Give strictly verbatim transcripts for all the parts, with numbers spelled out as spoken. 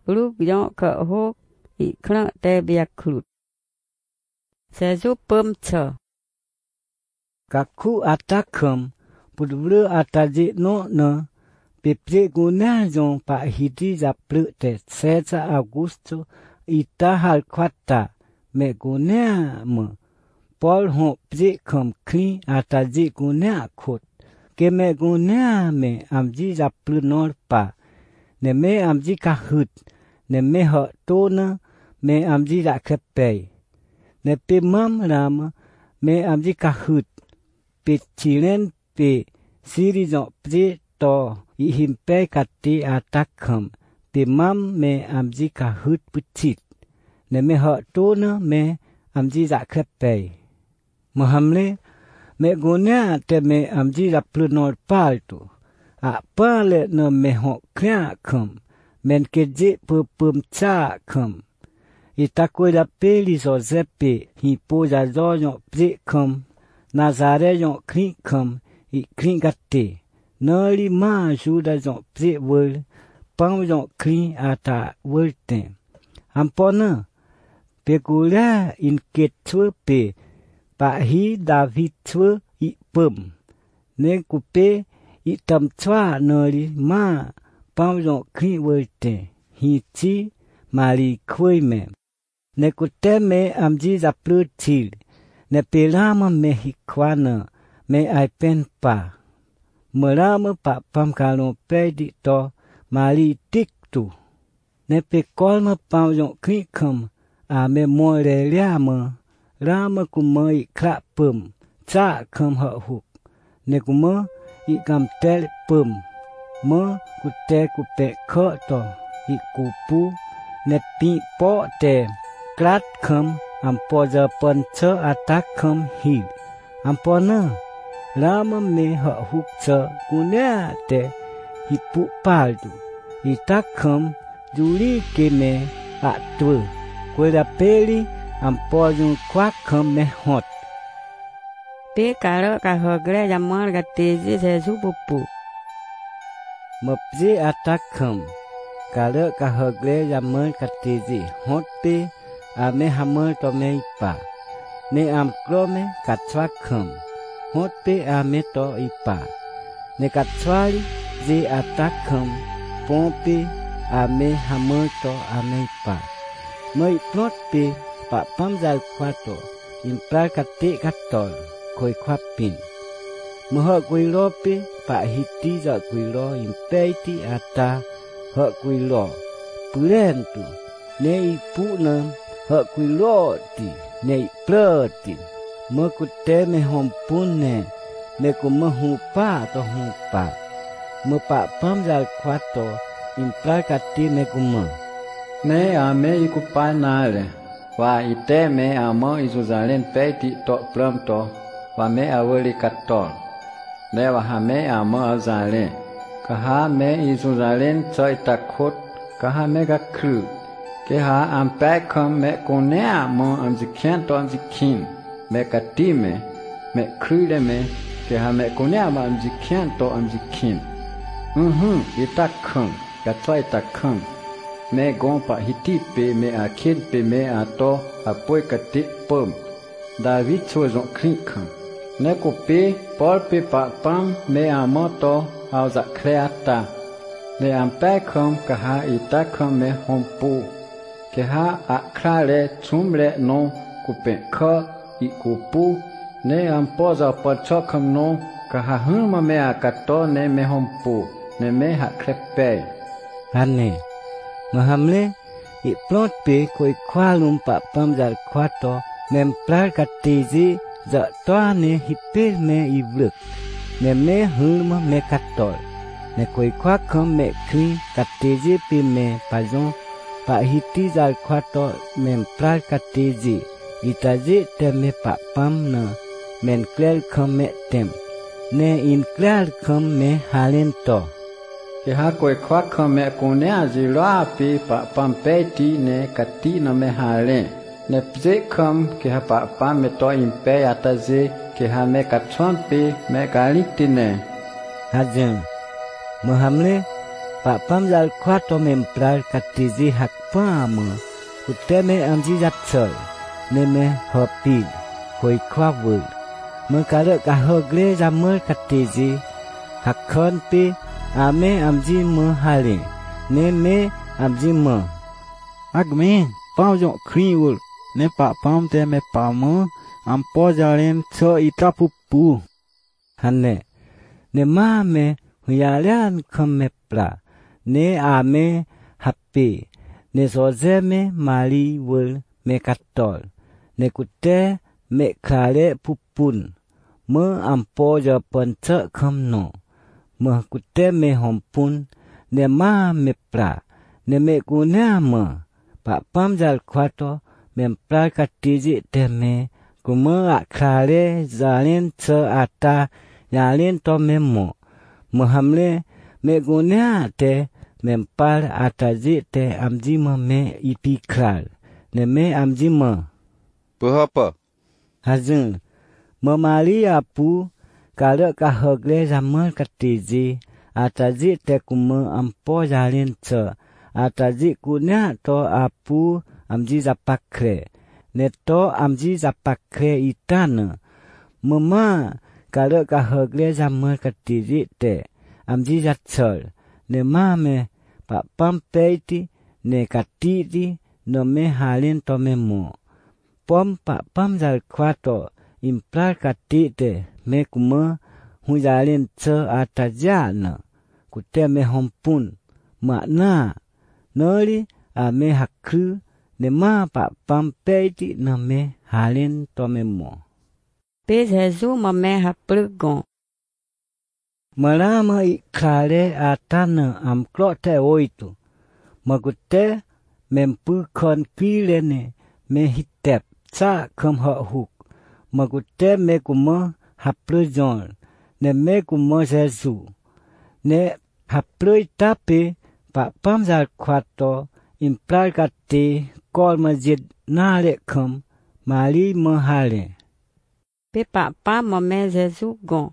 lúc gió cỡ hô ị khăn tè bia khlut sẽ giúp bơm chờ các khu attack khum bút bự attack no no Pepre guna jong pa hiti za plute sesa Augusto ita hal kwata me guna mo Paul ho pre khom kli ataji guna khot ke me guna me amji za plunor pa ne me amji ka hut ne me ho to na me amji za khepe ne pe mam ram me amji ka hut pe chilen pe siri jo pre to i himpe kati atakham pe mam me amji ka hut putit ne me ho to na me amji za khepe mohamle me guna te me amji za plunor paltu a pale no me ho kya kham men keje pu pum cha kham itakoy da peli so zepe hi po za zo yo pre kham nazare yo kri kham i kri gatte Noli ma juda zon pre wol pang zon kli ata wolte ampona pe kula in ket chwe pe pa hi david chwe i pum ne kupe i tam chwa noli ma pang zon kli wolte hi chi mari khoi me ne kute me amji za plu chil ne pe lama me hi kwana me ai pen pa Merama pak pam kalon pedi to mali tik tu. Ne pe kolma pam yon krikom a me more liama. Rama kuma i klap pum. Cha kam ha huk. Ne kuma i kam tel pum. Mo ku te ku pe ko to. I kupu ne pi po te. Klat kam ampo za pon che atak kam hi. Ampo na. Lama me ha huk cha kunya te hipu paldu itakam juli ke me atwe kwela peli ampojun kwakam me hot pe karo ka hogre jamar ga teji se supupu mapje atakam karo ka hogre jamar ka teji hot pe ame hamar to me pa ne am krome katwakam hot pe ame to ipa ne katwali je atakam pompe ame hamar to ame ipa moi plot pe pa pamjal kwato imprar kate katol koi kwapin moho kuilo pe pa hiti za kuilo impeiti ata ho kuilo pulentu ne ipu na ho kuilo ti ne ploti Mơ cụ tế me hòm pun nè, me cụ mơ hù pa to hù pa. Mơ pa pam zal kwato, imprar kati me cụ mơ. Me a me i ku pa nale, wa i te me a mơ i Jerusalem pe ti to pram to, wa me a wali katol. Me wa ha me a mơ a zale, ka ha me i Jerusalem cho i takot, ka ha me ga kru. Ke ha am pe kom me ku ne a mơ am zikhen to am zikhin. Me katime me kryle me ke ha me kunya ma am zikhen to am zikhin mhm itakhan ka tsai takhan me gon pa hiti pe me a khin pe me a to a poi kati pom David chwe zon khan ne ko pe por pe pa pam me a mo to au za kreata me am pe khom ka ha itakhan me hompu ke ha a krale chumle no ku pe kha i kupu ne ampoza pachokam no ka ha huma me akato ne me hompu ne me ha krepe ane mahamle i plot pe koi kwalum pa pamjal kwato mem prar katiji za toane hipel me i vluk ne me huma me katol ne koi kwakam me kri katiji pe me pajon pa hiti zal kwato mem prar katiji itaje teme pa pam na men klel kham me tem ne in klel kham me halen to ke ha koi khwa kham me ko ne aji lwa pe pa pam pe ti ne kati na me halen ne pje kham ke ha pa pam me to in pe ataje ke ha me katchon pe me galik ti ne hajen mohamle Pak pam zal kwa to memprar katizi hak pa me kutte me amji jatsol ne me hopil hoi kwa wul me kare ka hogle jamel katizi hak khon pi ame amji me hale ne me amji me agme pao jo khri wul ne pa pam te me pa me am po jalen cho itapu pu hanne ne ma me huyalian khom me pla ne ame happy ne soze me mali wul me katol ne kutte me khale pupun me ampo jo ponce khom no me kutte me hompun ne ma me pla ne me kunya me pa pam jal khwato mempra katiji te me kuma khale zalin che ata yalin to memo muhamle me gunya te mempar ataji te amji me me ipikral ne me amji me Berapa? Hazun memali apu kala ka hogle jamal katiji ataji te kuma ampo jalin che ataji kunya to apu amji zapakre neto amji zapakre itana mama kala ka hogle jamal katiji te amji jatsol ne mame pa pampeti ne katiti no me halin to memo pom pa pam jal kwato implar katite me kuma hujalin che atajana kutte me hompun makna noli ame hakru ne ma pa pampeti no me halin to memo pe Jesu ma me haplugon Malama ikhale atana am klote oitu. Magute mempu kon pilene me hitep sa kem ha huk. Magute me kuma haplujon ne me kuma Jesu. Ne haplui tapi pa pamzal kwato implar kate kol majid nale kem mali mahale. pe pa pa ma me Jesu gon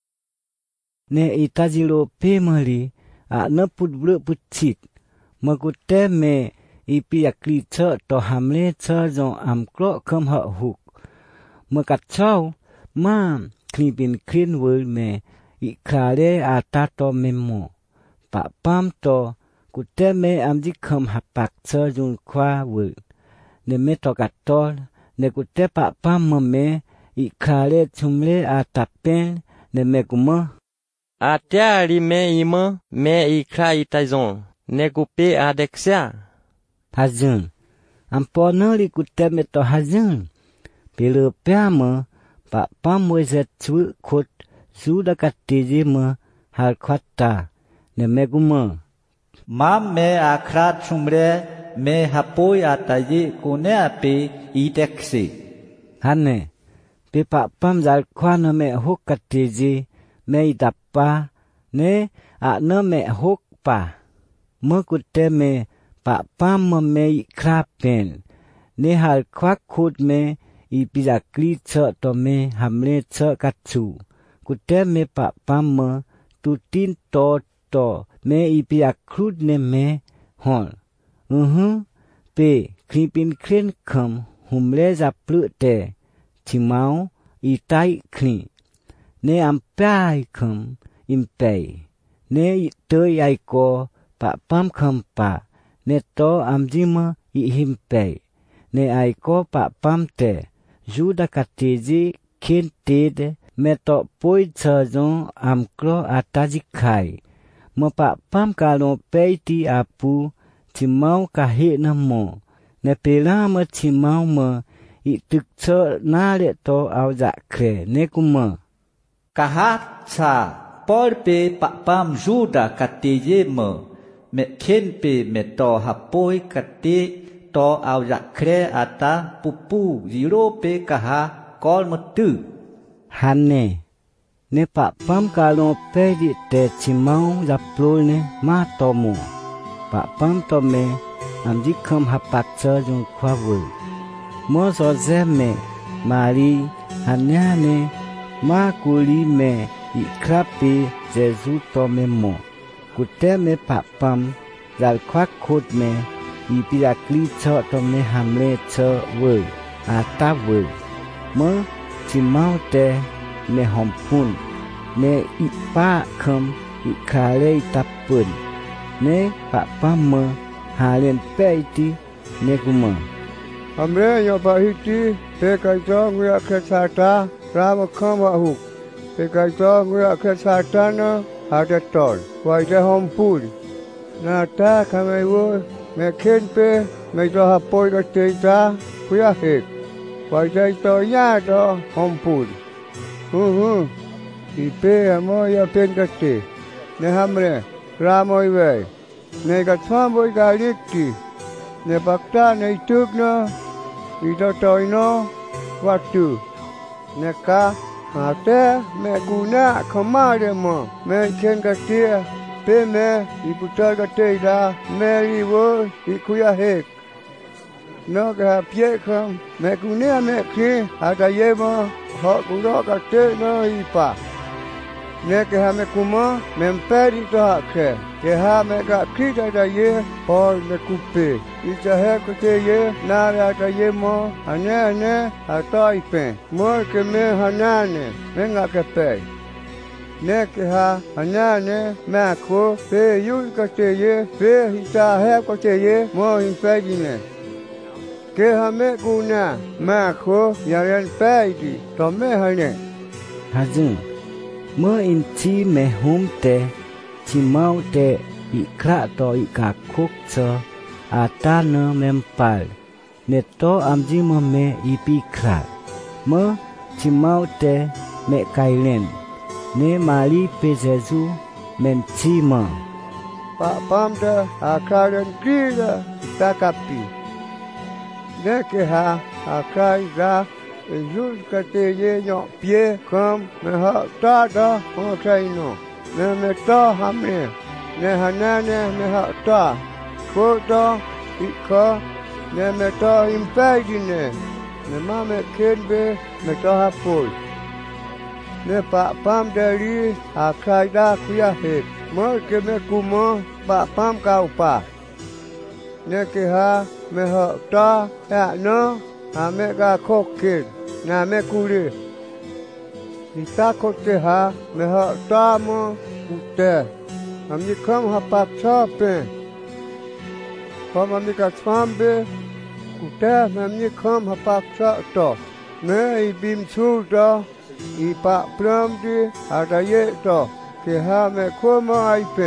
Ne itajilo pe mali a ne put blu putit magute me ipi akli che to hamle che jo am klo kem ha huk makat chau ma klipin clean wul me i khale ata to memo pa pam to kute me amji kem hapak che jun kwa wul ne me to katol ne kute pa pam me i khale chumle ata pen ne me kuma Atia li me ima me ikra itazon ne kupe adexia hazun ampono li kutte me to hazun pilu piama pa pamwe ze chu khut suda katiji me hal khwatta ne me kuma mam me akra chumre me hapoi ataji kune api idexi hanne pe pa pam zal khwana me hok katiji me idappa ne a ne me hok pa me kutte me pa pam me krapen ne hal kwak khut me i pizakli che to me hamle che katsu kutte me pa pam me tutin to to me i piakrut ne me hol uhu pe kripin kren kham humle za plu te chimau i tai kri ne ampai kham impei ne tei ai ko pa pam kham pa ne to amjima i himpei ne ai ko pa pam te juda katiji khin tid me to poi chajon amklo ataji khai mo pa pam kalo peiti apu chimau ka he na mo ne pela ma chimau ma i tuk cho na le to au ja kre ne kuma kahat sa por pe pa pam juda katije mo me khen pe me to hapoi kati to au ja kre ata pupu zero pe kaha kol metu hanne ne pa pam kalo pe di te chimau ja plul ne ma to mo pa pam to me amji kham hapak cha jung khwa vu mo so ze me mari hanya ne ma kuli me i krapi Jesu to me mo Kute me pak pam zal kwak khot me ipirakli cho to me hamle cho we ata we mo chimau te me hompun ne ipa kham ikale tapun ne pak pam me halen peiti ne kuma हमरे यो बाहिती पे काइतो गुया के साटा राम खमा हुक पे काइतो गुया के साटा न हाटे तोल वाइते हम पुल ना ता खमे वो मैं खेन पे मैं तो हपोई का तेजा गुया हेक वाइते तो या तो हम पुल हु हु इपे हमो या पेन कटे ने हमरे राम ओइवे ने का छाम बोई का लिक्ति ne bakta ne ituk no ito toy no waktu ne ka ate me guna kamade mo me ken katia pe me iputar katida me riwo ikuya hek no ka pie kam me guna me ki ata yemo ho kudo kate no ipa ne ke ha me kuma me mperi to ke ke ha me ka kita da ye por me kupe ita he ko te ye na ra ta ye mo ane ane ata ipe mo ke me hanane me nga ke pe ne ke ha hanane me ko pe yu ko te ye pe ita he ko te ye mo in pe ne ke ha me guna me ko ya ren pe di to me hane hazin mo in chi me hum te chi mau te ikra to ika khok cho ata no mempal ne to amji mo me ipi kra mo chi mau te me kailen ne mali pe jesu men chi mo pa pam da akaren kira takapi ne ke ha akai ga Yul kate ye nyo pie kam me ha ta da ho trai no ne me ta hamne ne hanane me ha ta ko da ikha ne me ta impedine ne ma me kenbe me ta ha pol ne pa pam dari akai da kuya he mo ke me kumo pa pam ka upa ne ke ha me ha ta ya no ame ga kokin na me kuri ita kote ha me ha tamo ute amni kam ha pak chape kom amni ka chambe ute amni kam ha pak cha to me I bim chu do I pa pram di ada ye to ke ha me koma ai pe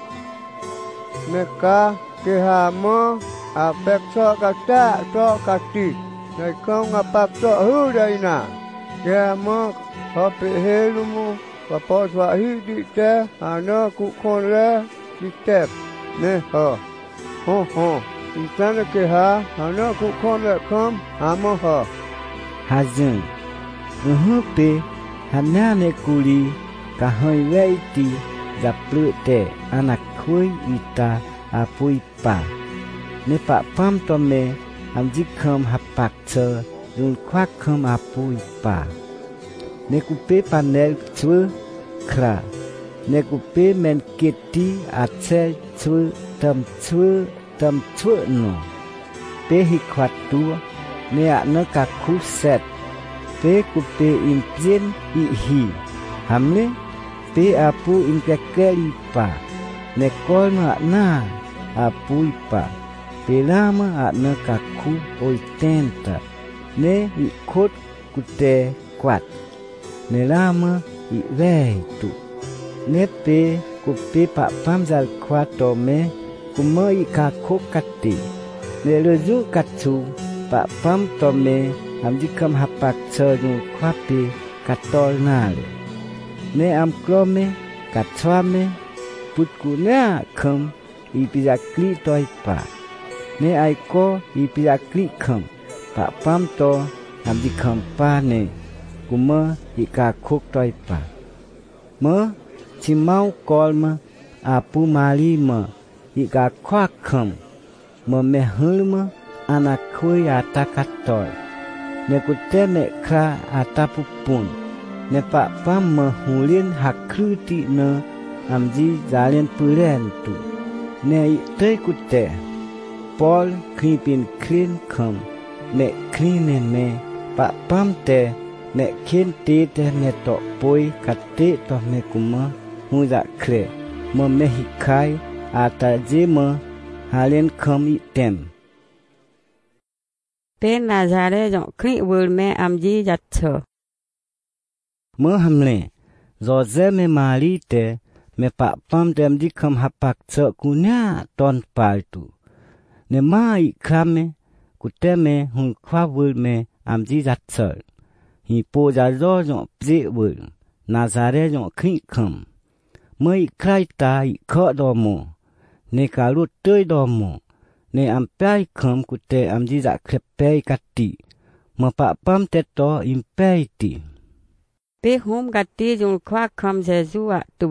me ka ke ha mo a pek cha ka ta to ka ti Nai kau ngapap to hu dai na. Ke mo ho pe helu mo pa po swa hi di te ana ku kon re di te ne ho. Ho ho. Itana ke ha ana ku kon re kam amo ho. Hazin. Uhu pe hana ne kuli ka hoi wei ti da plu te anak kui ita apui pa. Ne pa pam to me am ji kham hapak che dun kwak kham apui pa ne ku pe panel chue kra ne ku pe men keti ache chue tam chue tam chue no pe hi kwat tu ne a na ka khu set pe ku pe in pien I hi hamne pe apu in ka keri pa ne kol na na apui pa Pelama atna kaku oitenta ne I kot kute kwat ne lama I veitu ne pe ku pe pa pamzal kwat to me ku mo I kakok kati ne leju katsu pa pam to me amji kam hapak chenu kwape katol nale ne am krome katwame put ku ne kham I pijakli toy pa ne ai ko I piakli kham pa pam to am di kham pa ne kuma I ka khok toi pa mo chi mau kol ma apu mali ma I ka khwak kham mo me hul ma ana khoi ata katoi ne ku te me kra ata pupun ne pa pam ma hulin hakruti ne amji zalen pulen tu ne i tei kute Paul kripin krin kham me krine me pa pam te me khin ti te me to poi katte to me kuma hu za kre mo me hikai ata je mo halen kham i tem Bên Nazare dọn khỉ vườn mẹ am di giặt chờ. Mơ hamle, do ze me mali te, me pa pam dem di kham hapak chờ ku nha ton pal tu. Ne ma i krame, ku te me hun kwa vườn me am di giặt chờ. Hi po za do dọn pze vườn, Nazare dọn khỉ kham. Mơ i krai ta i kho do mo, ne ka lut tơi do mo. Ne am pai kham ku te am di za krepe kati ma pa pam te to im pai ti Pe hom gati jung kwa kham Jesu a tu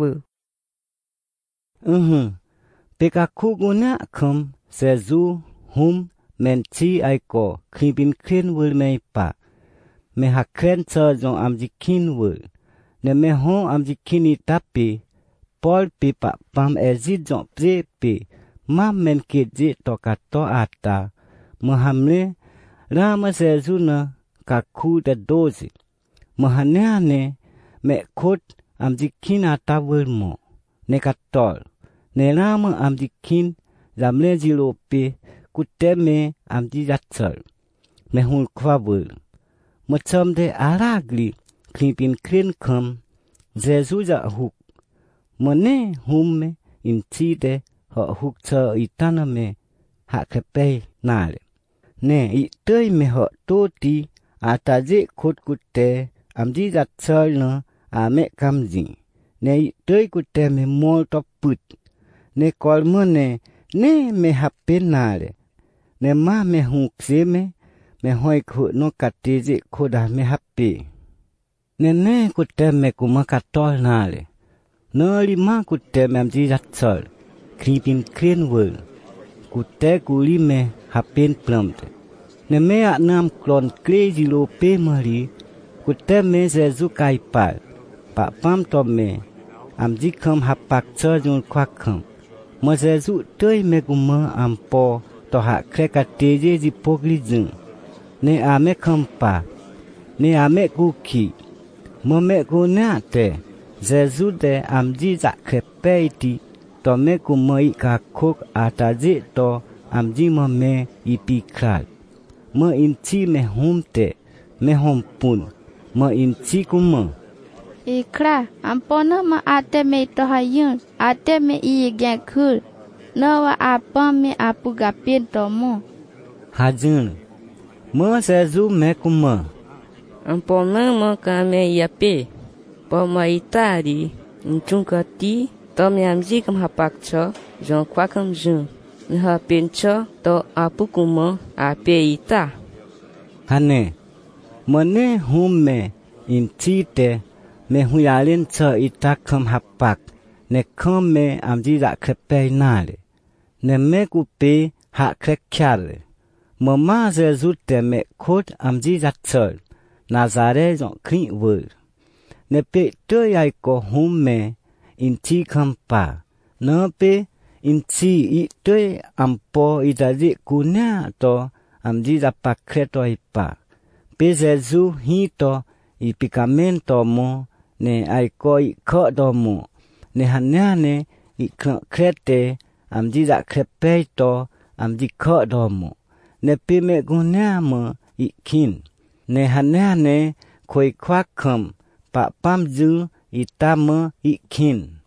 uh pe ka khu guna kham Jesu hum men chi ai ko khibin khin wul me pa me ha khen cha jong am di kin wul ne me ho am di kini tapi Paul pe pa pam ezit jong pre pe ma men ke je to ka to ata mohamle rama Jesu na ka khu de dozi mohanya ne me khot am di kin ata wul mo ne ka tol ne rama am di kin zamle ji lo pe ku te me am di jatser me hul kwa wul mo cham de aragli klipin krin kham Jesu ja huk mo ne hum me in chi de họ hút chờ ý tana me hạ khepe nale ne i tơi me họ to ti a ta je khot kutte am di jat chal na a me kam ji ne i tơi kutte me mol to put ne kol mo ne ne me happe nale ne ma me hu kse me me hoi khu no katti je khoda me happe ne ne kutte me kuma katol nale no li ma kutte me am di jat chal Kripin kren wul, ku te ku li me hapen plamte. Ne me a nam klon krezi lo pe mari, ku te me Jesu kai pal, pa pam to me, am di kham hapak cha jun kwa kham. Mo Jesu tơi me ku ma am po, to ha kre ka te je ji pogli jung. Ne a me kham pa, ne a me ku ki, mo me ku na te, Jesu de am di za kre pe ti, to me ku mai ka khok ata je to am ji ma me ipi kral ma in chi me hum te me hom pun ma in chi ku ma ikra am pona ma ate me to hayun ate me i gen khul no wa apa me apu ga pin to mo hajun ma Jesu me ku ma am pona ma ka me yape po ma itari nchungati to me am ji kam hapak cho jon kwa kam jun ni ha pin cho to apukuma a pe ita hane mone hum me in chi te me huyalin cho ita kam hapak ne kham me am ji za krepe nale ne me ku pe ha krek kyale mama Jesu te me khot am ji za chol Nazare jon kri wul ne pe to yai ko hum me in chi kham pa no pe in chi i tơi ampo i da ji kunya to am ji da pa kre to i pa pe Jesu hi to i pikamento mo ne ai ko i kho do mo ne hanya ne i kre te am ji da kre pe to am ji kho do mo ne pe me kunya mo i kin ne hanya ne khoi khwa kham pa pam ju i ta mo i kin